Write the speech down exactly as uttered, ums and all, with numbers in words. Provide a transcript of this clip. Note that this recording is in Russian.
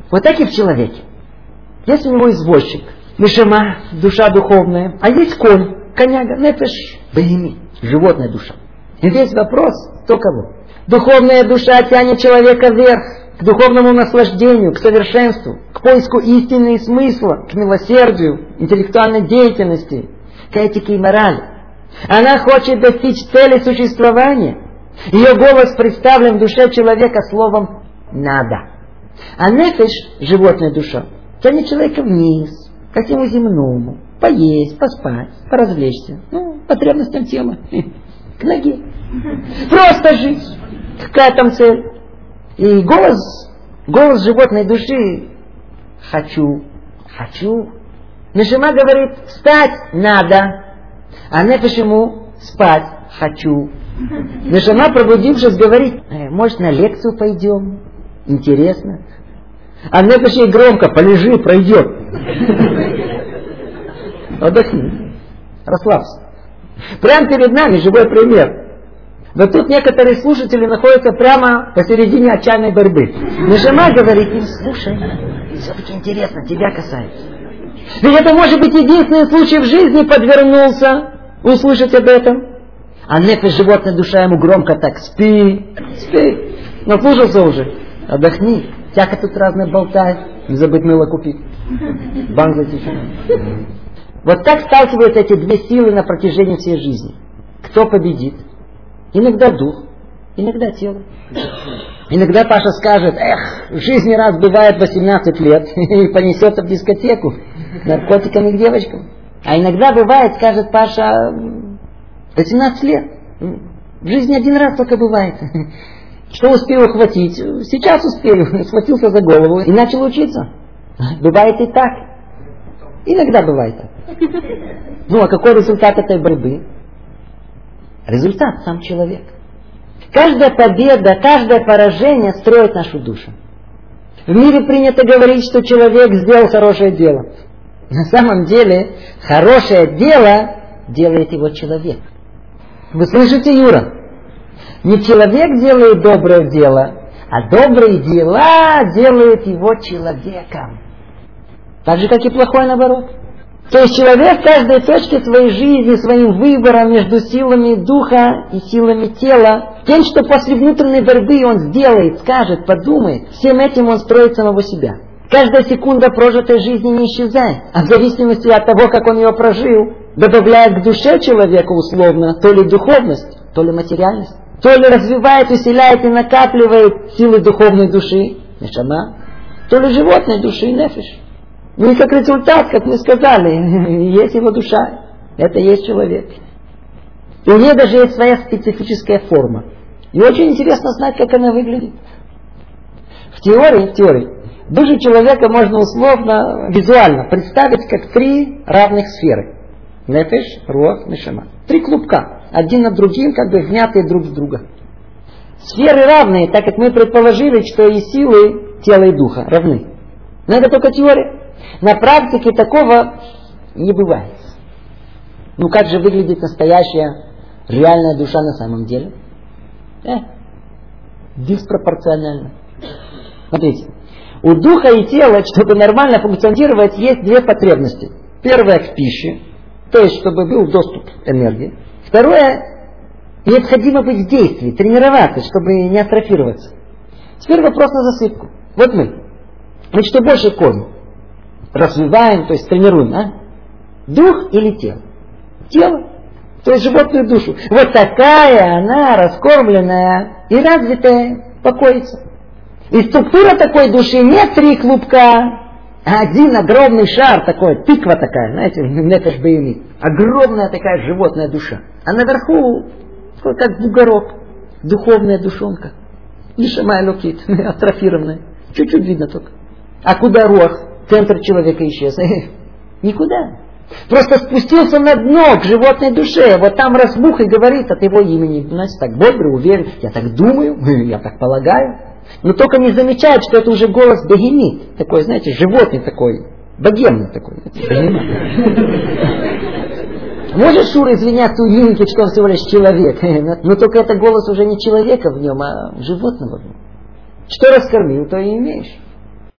Вот так и в человеке. Есть у него извозчик, нешама, душа духовная, а есть конь, коняга, нефеш, бейми, животная душа. И весь вопрос, кто кого. Духовная душа тянет человека вверх, к духовному наслаждению, к совершенству, к поиску истины и смысла, к милосердию, интеллектуальной деятельности, к этике и морали. Она хочет достичь цели существования. Ее голос представлен в душе человека словом «надо». А нефеш, животная душа, тянет человека вниз, ко всему земному, поесть, поспать, поразвлечься, ну, потребностям тела, к ноге. Просто жить. Какая там цель? И голос, голос животной души «хочу, хочу». Нешама говорит «встать надо», а нефеш ему «спать хочу». Нешама, пробудившись, говорит э, «может, на лекцию пойдем? Интересно». А нефеш ей громко «полежи, пройдет». Отдохни, расслабься. Прямо перед нами живой пример. Но тут некоторые слушатели находятся прямо посередине отчаянной борьбы. Нешама говорит им: слушай, все-таки интересно, тебя касается. Ведь это может быть единственный случай в жизни подвернулся услышать об этом. А нефеш, животная душа, ему громко так: спи, спи. Наслушался уже, отдохни. Всяко тут разное болтает. Не забыть мыло купить. Банк затечет. Вот так сталкиваются эти две силы на протяжении всей жизни. Кто победит? Иногда дух, иногда тело. Иногда Паша скажет: эх, в жизни раз бывает восемнадцать лет и понесется в дискотеку наркотиками к девочкам. А иногда бывает, скажет Паша, восемнадцать лет. В жизни один раз только бывает. Что успел ухватить? Сейчас успел. Схватился за голову и начал учиться. Бывает и так. Иногда бывает так. Ну а какой результат этой борьбы? Результат сам человек. Каждая победа, каждое поражение строит нашу душу. В мире принято говорить, что человек сделал хорошее дело. На самом деле, хорошее дело делает его человек. Вы слышите, Юра? Не человек делает доброе дело, а добрые дела делают его человеком. Так же, как и плохое наоборот. То есть человек в каждой точке своей жизни, своим выбором между силами духа и силами тела, тем, что после внутренней борьбы он сделает, скажет, подумает, всем этим он строит самого себя. Каждая секунда прожитой жизни не исчезает, а в зависимости от того, как он ее прожил, добавляет к душе человека условно то ли духовность, то ли материальность, то ли развивает, усиляет и накапливает силы духовной души, нешама, то ли животной души, нефеш. Ну и как результат, как мы сказали, есть его душа, это есть человек. И у нее даже есть своя специфическая форма. И очень интересно знать, как она выглядит. В теории, в теории, душу человека можно условно, визуально представить как три равных сферы. Нефеш, руах, нешама. Три клубка, один над другим, как бы внятые друг в друга. Сферы равные, так как мы предположили, что и силы тела и духа равны. Но это только теория. На практике такого не бывает. Ну как же выглядит настоящая, реальная душа на самом деле? Э, диспропорционально. Смотрите. У духа и тела, чтобы нормально функционировать, есть две потребности. Первая к пище, то есть чтобы был доступ к энергии. Второе, необходимо быть в действии, тренироваться, чтобы не атрофироваться. Теперь вопрос на засыпку. Вот мы. Мы что больше кормим? Развиваем, то есть тренируем, а? Дух или тело? Тело. То есть животную душу. Вот такая она, раскормленная и развитая, покоится. И структура такой души не три клубка, а один огромный шар такой, тыква такая, знаете, нефеш бейми. Огромная такая животная душа. А наверху, как бугорок, духовная душонка. Нешама элокит, атрофированная. Чуть-чуть видно только. А куда руах? Центр человека исчез. Никуда. Просто спустился на дно к животной душе. Вот там разбух и говорит от его имени. Знаете, так бодро, уверен. Я так думаю, я так полагаю. Но только не замечает, что это уже голос бегемит. Такой, знаете, животный такой. Богемный такой. Может Шура извиняться у Юнки, что он всего лишь человек. Но только это голос уже не человека в нем, а животного в нем. Что раскормил, то и имеешь.